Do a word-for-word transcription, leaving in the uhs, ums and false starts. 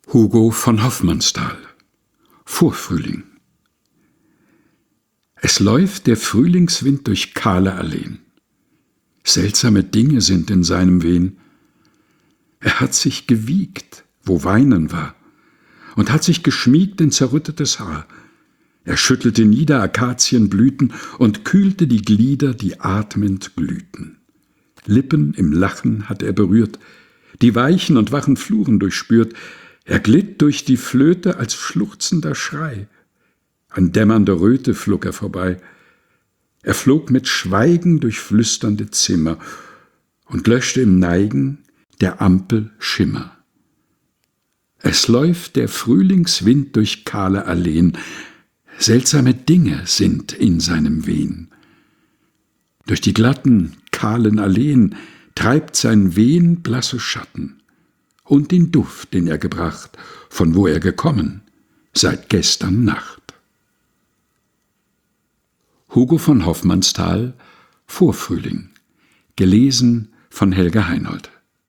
Hugo von Hofmannsthal. Vorfrühling. Es läuft der Frühlingswind durch kahle Alleen. Seltsame Dinge sind in seinem Wehen. Er hat sich gewiegt, wo Weinen war, und hat sich geschmiegt in zerrüttetes Haar. Er schüttelte nieder Akazienblüten und kühlte die Glieder, die atmend glühten. Lippen im Lachen hat er berührt, die weichen und wachen Fluren durchspürt. Er glitt durch die Flöte als schluchzender Schrei. An dämmernder Röte flog er vorbei. Er flog mit Schweigen durch flüsternde Zimmer und löschte im Neigen der Ampel Schimmer. Es läuft der Frühlingswind durch kahle Alleen. Seltsame Dinge sind in seinem Wehen. Durch die glatten, kahlen Alleen treibt sein Wehen blasse Schatten und den Duft, den er gebracht, von wo er gekommen, seit gestern Nacht. Hugo von Hofmannsthal, Vorfrühling, gelesen von Helga Heinold.